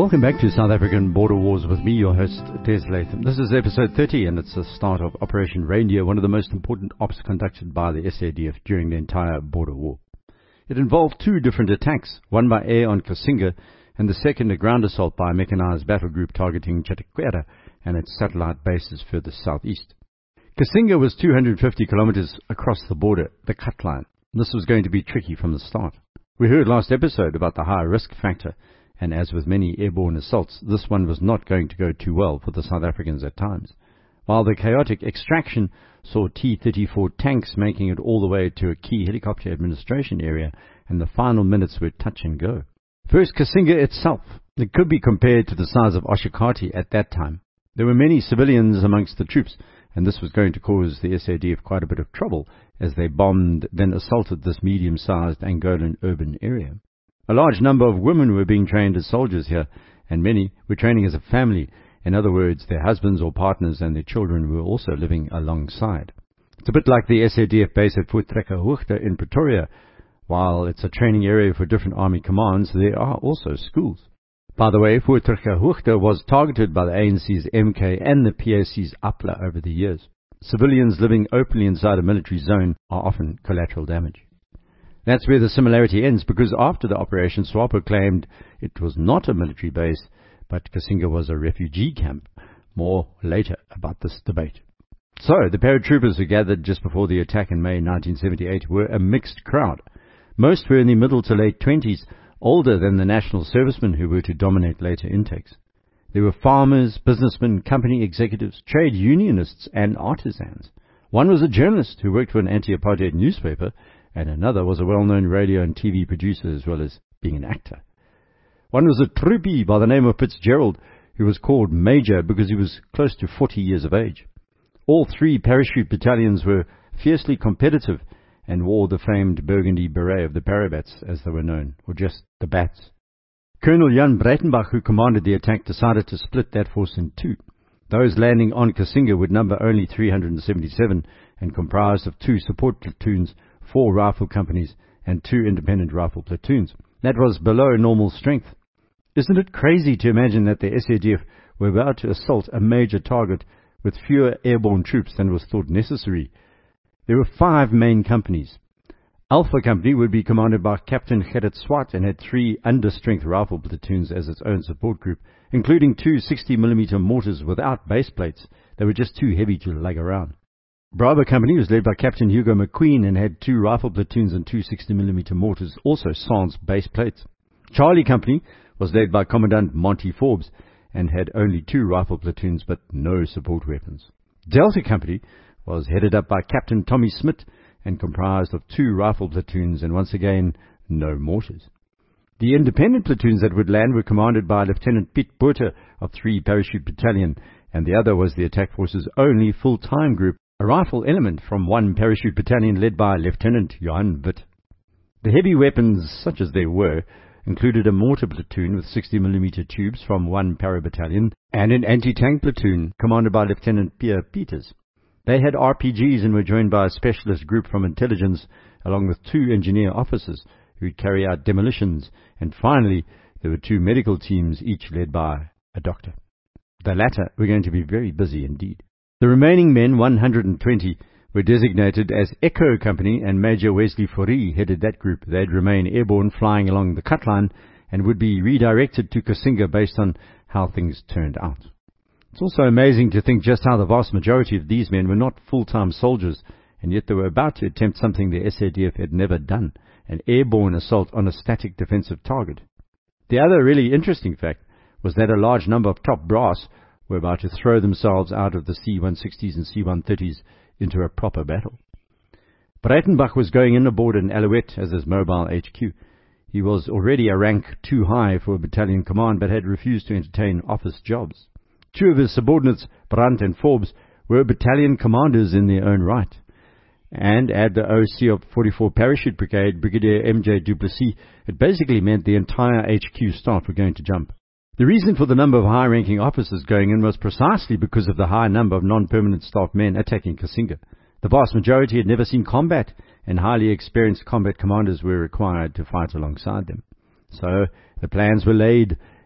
Welcome back to South African Border Wars with me, your host, Des Latham. This is episode 30 and it's the start of Operation Reindeer, one of the most important ops conducted by the SADF during the entire border war. It involved two different attacks, one by air on Kasinga and the second a ground assault by a mechanized battle group targeting Chataquera and its satellite bases further southeast. Kasinga was 250 kilometers across the border, the cut line. This was going to be tricky from the start. We heard last episode about the high risk factor, and as with many airborne assaults, this one was not going to go too well for the South Africans at times. While the chaotic extraction saw T-34 tanks making it all the way to a key helicopter administration area, and the final minutes were touch and go. First, Kasinga itself. It could be compared to the size of Oshakati at that time. There were many civilians amongst the troops, and this was going to cause the SADF quite a bit of trouble as they bombed, then assaulted this medium-sized Angolan urban area. A large number of women were being trained as soldiers here, and many were training as a family. In other words, their husbands or partners and their children were also living alongside. It's a bit like the SADF base at Voortrekkerhoogte in Pretoria. While it's a training area for different army commands, there are also schools. By the way, Voortrekkerhoogte was targeted by the ANC's MK and the PAC's APLA over the years. Civilians living openly inside a military zone are often collateral damage. That's where the similarity ends, because after the operation, SWAPO claimed it was not a military base, but Kasinga was a refugee camp. More later about this debate. So, the paratroopers who gathered just before the attack in May 1978 were a mixed crowd. Most were in the middle to late 20s, older than the national servicemen who were to dominate later intakes. There were farmers, businessmen, company executives, trade unionists, and artisans. One was a journalist who worked for an anti-apartheid newspaper, and another was a well-known radio and TV producer as well as being an actor. One was a troopie by the name of Fitzgerald, who was called Major because he was close to 40 years of age. All three parachute battalions were fiercely competitive and wore the famed burgundy beret of the Parabats, as they were known, or just the Bats. Colonel Jan Breitenbach, who commanded the attack, decided to split that force in two. Those landing on Kasinga would number only 377 and comprised of 2 support platoons, 4 rifle companies, and 2 independent rifle platoons. That was below normal strength. Isn't it crazy to imagine that the SADF were about to assault a major target with fewer airborne troops than was thought necessary? There were 5 main companies. Alpha Company would be commanded by Captain Gerrit Swart and had 3 under-strength rifle platoons as its own support group, including 2 60mm mortars without base plates. They were just too heavy to lug around. Bravo Company was led by Captain Hugo McQueen and had 2 rifle platoons and 2 60mm mortars, also sans base plates. Charlie Company was led by Commandant Monty Forbes and had only 2 rifle platoons but no support weapons. Delta Company was headed up by Captain Tommy Smith and comprised of 2 rifle platoons and once again no mortars. The independent platoons that would land were commanded by Lieutenant Piet Botha of 3 Parachute Battalion, and the other was the attack force's only full-time group, a rifle element from 1 Parachute Battalion led by Lieutenant Johan Witt. The heavy weapons, such as they were, included a mortar platoon with 60mm tubes from 1 Para Battalion and an anti-tank platoon commanded by Lieutenant Pierre Peters. They had RPGs and were joined by a specialist group from intelligence, along with 2 engineer officers who'd carry out demolitions, and finally there were 2 medical teams, each led by a doctor. The latter were going to be very busy indeed. The remaining men, 120, were designated as Echo Company, and Major Wesley Fourie headed that group. They'd remain airborne, flying along the cut line, and would be redirected to Kasinga based on how things turned out. It's also amazing to think just how the vast majority of these men were not full-time soldiers, and yet they were about to attempt something the SADF had never done, an airborne assault on a static defensive target. The other really interesting fact was that a large number of top brass were about to throw themselves out of the C-160s and C-130s into a proper battle. Breitenbach was going in aboard an Alouette as his mobile HQ. He was already a rank too high for a battalion command, but had refused to entertain office jobs. 2 of his subordinates, Brandt and Forbes, were battalion commanders in their own right. And at the OC of 44 Parachute Brigade, Brigadier M.J. Duplessis, it basically meant the entire HQ staff were going to jump. The reason for the number of high-ranking officers going in was precisely because of the high number of non-permanent staff men attacking Kasinga. The vast majority had never seen combat, and highly experienced combat commanders were required to fight alongside them. So the plans were laid,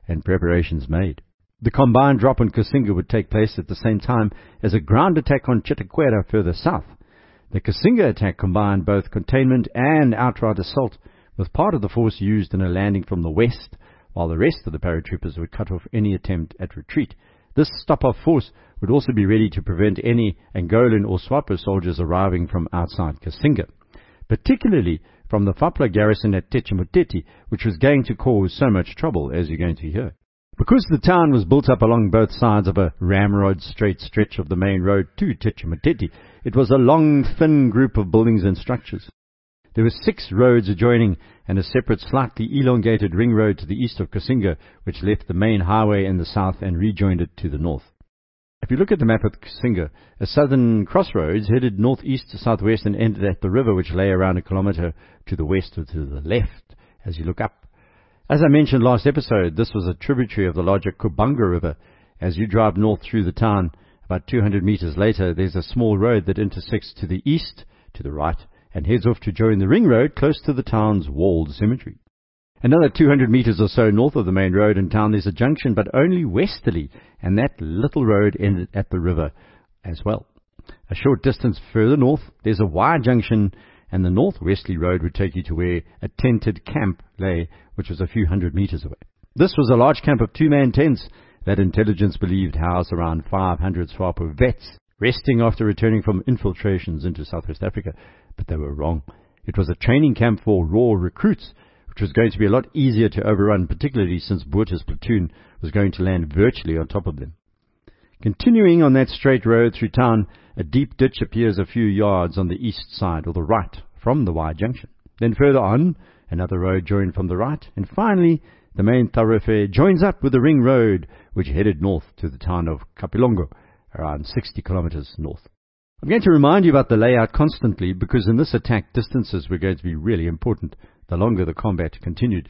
and preparations made. The combined drop on Kasinga would take place at the same time as a ground attack on Chitaquera further south. The Kasinga attack combined both containment and outright assault, with part of the force used in a landing from the west, while the rest of the paratroopers would cut off any attempt at retreat. This stop-off force would also be ready to prevent any Angolan or SWAPO soldiers arriving from outside Kasinga, particularly from the Fapla garrison at Techimoteti, which was going to cause so much trouble, as you're going to hear. Because the town was built up along both sides of a ramrod straight stretch of the main road to Techimoteti, it was a long, thin group of buildings and structures. There were 6 roads adjoining and a separate, slightly elongated ring road to the east of Kasinga, which left the main highway in the south and rejoined it to the north. If you look at the map of Kasinga, a southern crossroads headed northeast to southwest and ended at the river, which lay around a kilometre to the west or to the left as you look up. As I mentioned last episode, this was a tributary of the larger Kubanga River. As you drive north through the town, about 200 meters later, there's a small road that intersects to the east, to the right, and heads off to join the ring road close to the town's walled cemetery. Another 200 meters or so north of the main road in town, there's a junction, but only westerly, and that little road ended at the river as well. A short distance further north, there's a wide junction, and the northwesterly road would take you to where a tented camp lay, which was a few hundred meters away. This was a large camp of 2-man tents that intelligence believed housed around 500 SWAPO vets, resting after returning from infiltrations into Southwest Africa. But they were wrong. It was a training camp for raw recruits, which was going to be a lot easier to overrun, particularly since Botha's platoon was going to land virtually on top of them. Continuing on that straight road through town, a deep ditch appears a few yards on the east side or the right from the wide junction. Then further on, another road joined from the right, and finally the main thoroughfare joins up with the ring road, which headed north to the town of Kapilongo, around 60 kilometers north. I'm going to remind you about the layout constantly, because in this attack distances were going to be really important the longer the combat continued.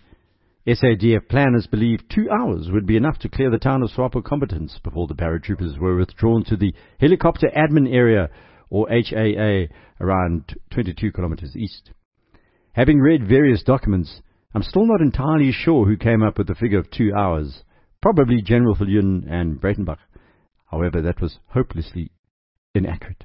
SADF planners believed 2 hours would be enough to clear the town of SWAPO combatants before the paratroopers were withdrawn to the helicopter admin area, or HAA, around 22 kilometers east. Having read various documents, I'm still not entirely sure who came up with the figure of 2 hours. Probably General Viljoen and Breitenbach. However, that was hopelessly inaccurate.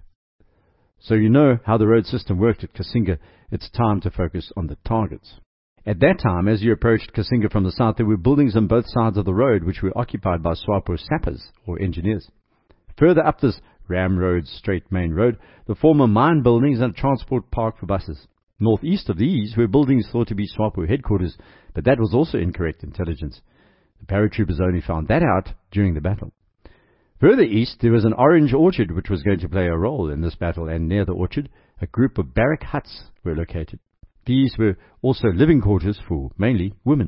So you know how the road system worked at Kasinga. It's time to focus on the targets. At that time, as you approached Kasinga from the south, there were buildings on both sides of the road which were occupied by SWAPO sappers or engineers. Further up this ramrod straight main road, the former mine buildings and transport park for buses. Northeast of these were buildings thought to be SWAPO headquarters, but that was also incorrect intelligence. The paratroopers only found that out during the battle. Further east, there was an orange orchard which was going to play a role in this battle, and near the orchard, a group of barrack huts were located. These were also living quarters for mainly women.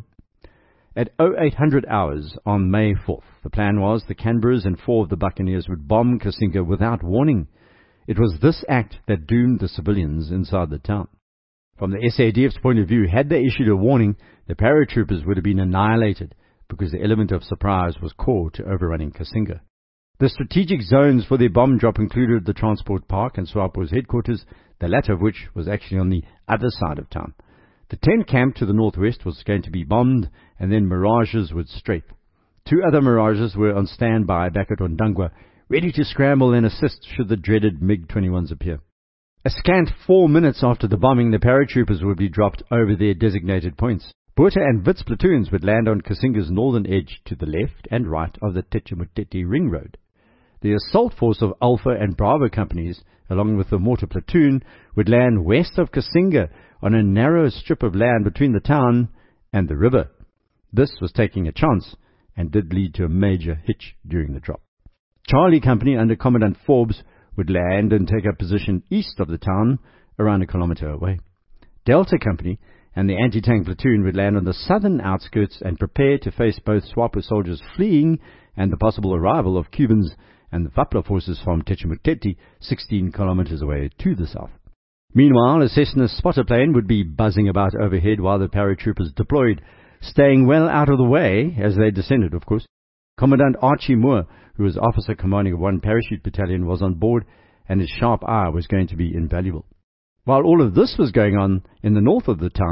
At 0800 hours on May 4th, the plan was the Canberras and 4 of the Buccaneers would bomb Kasinga without warning. It was this act that doomed the civilians inside the town. From the SADF's point of view, had they issued a warning, the paratroopers would have been annihilated, because the element of surprise was core to overrunning Kasinga. The strategic zones for their bomb drop included the transport park and SWAPO's headquarters, the latter of which was actually on the other side of town. The tent camp to the northwest was going to be bombed, and then Mirages would strafe. 2 other Mirages were on standby back at Ondangwa, ready to scramble and assist should the dreaded MiG-21s appear. A scant 4 minutes after the bombing, the paratroopers would be dropped over their designated points. Botha and Wits platoons would land on Kasinga's northern edge to the left and right of the Techimoteti ring road. The assault force of Alpha and Bravo companies, along with the mortar platoon, would land west of Kasinga on a narrow strip of land between the town and the river. This was taking a chance and did lead to a major hitch during the drop. Charlie Company under Commandant Forbes would land and take up position east of the town, around a kilometre away. Delta Company and the anti-tank platoon would land on the southern outskirts and prepare to face both SWAPO soldiers fleeing and the possible arrival of Cubans and the Fapla forces from Techimoteti, 16 kilometers away to the south. Meanwhile, a Cessna spotter plane would be buzzing about overhead while the paratroopers deployed, staying well out of the way as they descended, of course. Commandant Archie Moore, who was officer commanding of 1 parachute battalion, was on board, and his sharp eye was going to be invaluable. While all of this was going on, in the north of the town,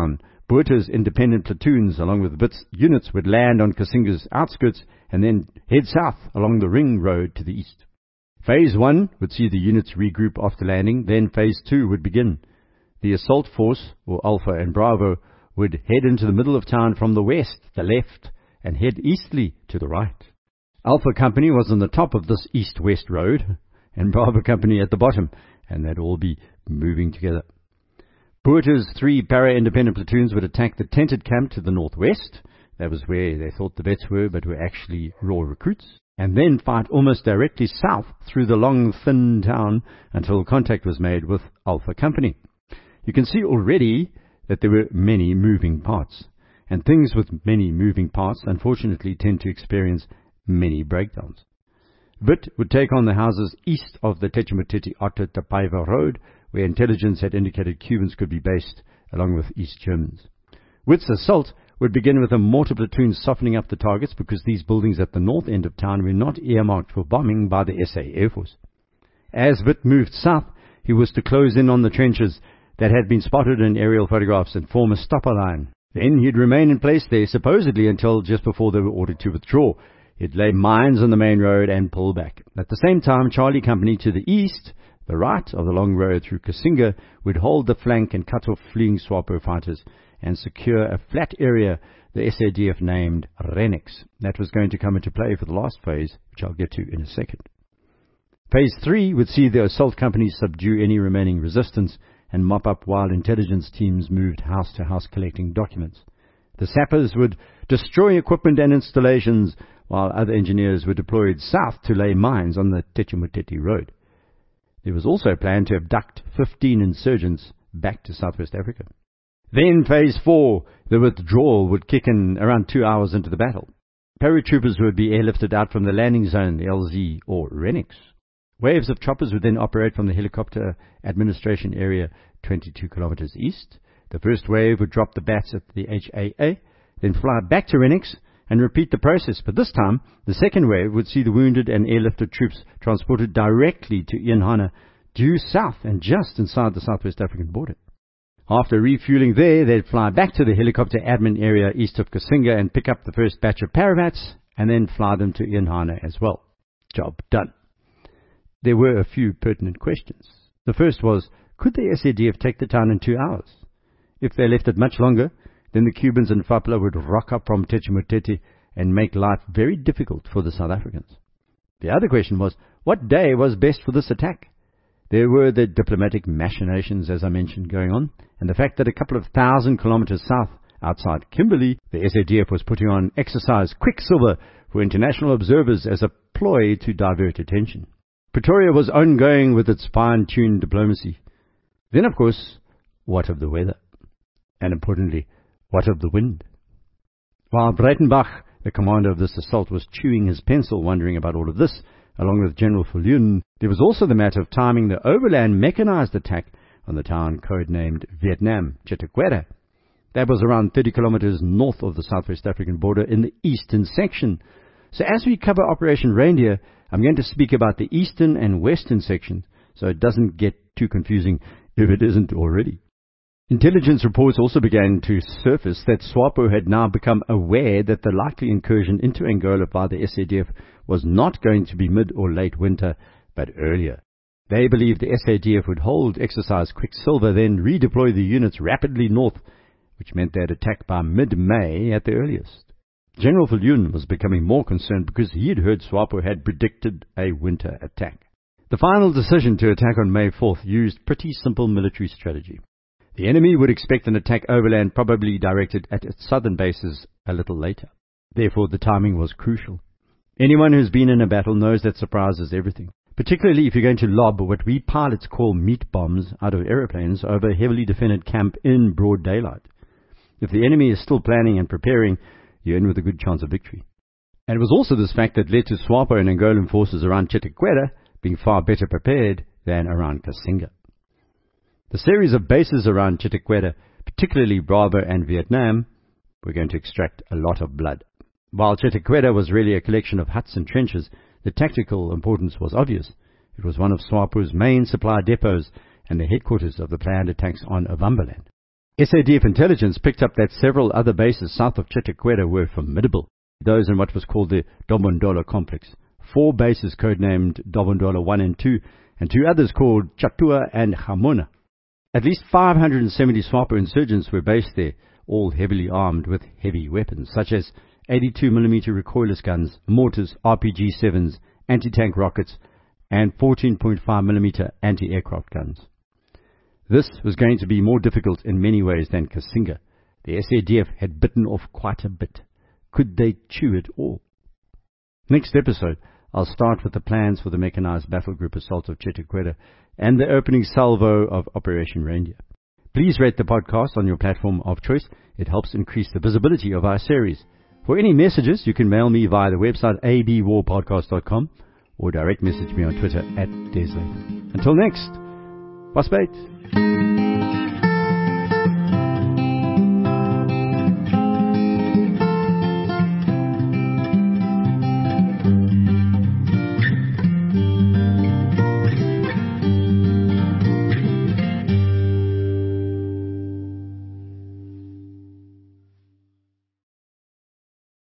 Botha's independent platoons, along with Wit's units, would land on Kasinga's outskirts and then head south along the ring road to the east. Phase 1 would see the units regroup after landing, then Phase 2 would begin. The assault force, or Alpha and Bravo, would head into the middle of town from the west, the left, and head easterly to the right. Alpha Company was on the top of this east-west road, and Bravo Company at the bottom, and they'd all be moving together. Botha's 3 para-independent platoons would attack the tented camp to the northwest. That was where they thought the vets were, but were actually raw recruits. And then fight almost directly south through the long, thin town until contact was made with Alpha Company. You can see already that there were many moving parts. And things with many moving parts, unfortunately, tend to experience many breakdowns. Wit would take on the houses east of the Techimoteti-Otta Tapaiva Road, where intelligence had indicated Cubans could be based, along with East Germans. Wit's assault would begin with a mortar platoon softening up the targets because these buildings at the north end of town were not earmarked for bombing by the SA Air Force. As Wit moved south, he was to close in on the trenches that had been spotted in aerial photographs and form a stopper line. Then he'd remain in place there, supposedly until just before they were ordered to withdraw. He'd lay mines on the main road and pull back. At the same time, Charlie Company to the east, the right of the long road through Kasinga, would hold the flank and cut off fleeing SWAPO fighters and secure a flat area the SADF named Renix. That was going to come into play for the last phase, which I'll get to in a second. Phase 3 would see the assault companies subdue any remaining resistance and mop up while intelligence teams moved house to house collecting documents. The sappers would destroy equipment and installations, while other engineers were deployed south to lay mines on the Techimoteti Road. There was also a plan to abduct 15 insurgents back to Southwest Africa. Then Phase 4, the withdrawal, would kick in around 2 hours into the battle. Paratroopers would be airlifted out from the landing zone, LZ or Renix. Waves of choppers would then operate from the helicopter administration area 22 kilometers east. The first wave would drop the bats at the HAA, then fly back to Renix and repeat the process. But this time, the second wave would see the wounded and airlifted troops transported directly to Ian due south and just inside the Southwest African border. After refueling there, they'd fly back to the helicopter admin area east of Kasinga and pick up the first batch of paravats and then fly them to Ian as well. Job done. There were a few pertinent questions. The first was, could the SADF take the town in 2 hours? If they left it much longer, then the Cubans and Fapla would rock up from Techimoteti and make life very difficult for the South Africans. The other question was, what day was best for this attack? There were the diplomatic machinations, as I mentioned, going on, and the fact that a couple of 1,000 kilometers south, outside Kimberley, the SADF was putting on Exercise Quicksilver for international observers as a ploy to divert attention. Pretoria was ongoing with its fine-tuned diplomacy. Then, of course, what of the weather? And importantly, what of the wind? While Breitenbach, the commander of this assault, was chewing his pencil wondering about all of this, along with General Viljoen, there was also the matter of timing the overland mechanized attack on the town codenamed Vietnam, Chitaquera. That was around 30 kilometers north of the Southwest African border in the eastern section. So as we cover Operation Reindeer, I'm going to speak about the eastern and western section, so it doesn't get too confusing if it isn't already. Intelligence reports also began to surface that SWAPO had now become aware that the likely incursion into Angola by the SADF was not going to be mid or late winter, but earlier. They believed the SADF would hold Exercise Quicksilver, then redeploy the units rapidly north, which meant they'd attack by mid-May at the earliest. General Viljoen was becoming more concerned because he had heard SWAPO had predicted a winter attack. The final decision to attack on May 4th used pretty simple military strategy. The enemy would expect an attack overland, probably directed at its southern bases a little later. Therefore, the timing was crucial. Anyone who's been in a battle knows that surprise is everything, particularly if you're going to lob what we pilots call meat bombs out of aeroplanes over a heavily defended camp in broad daylight. If the enemy is still planning and preparing, you're in with a good chance of victory. And it was also this fact that led to SWAPO and Angolan forces around Chitaquera being far better prepared than around Kasinga. The series of bases around Chitaquera, particularly Bravo and Vietnam, were going to extract a lot of blood. While Chitaquera was really a collection of huts and trenches, the tactical importance was obvious. It was one of SWAPO's main supply depots and the headquarters of the planned attacks on Ovambaland. SADF intelligence picked up that several other bases south of Chitakwera were formidable, those in what was called the Dobondola complex. 4 bases codenamed Dobondola 1 and 2, and 2 others called Chatua and Hamona. At least 570 SWAPO insurgents were based there, all heavily armed with heavy weapons, such as 82mm recoilless guns, mortars, RPG-7s, anti-tank rockets, and 14.5mm anti-aircraft guns. This was going to be more difficult in many ways than Kasinga. The SADF had bitten off quite a bit. Could they chew it all? Next episode, I'll start with the plans for the mechanized battle group assault of Chitakwera and the opening salvo of Operation Reindeer. Please rate the podcast on your platform of choice. It helps increase the visibility of our series. For any messages, you can mail me via the website abwarpodcast.com or direct message me on Twitter @DesLatham. Until next, was bait.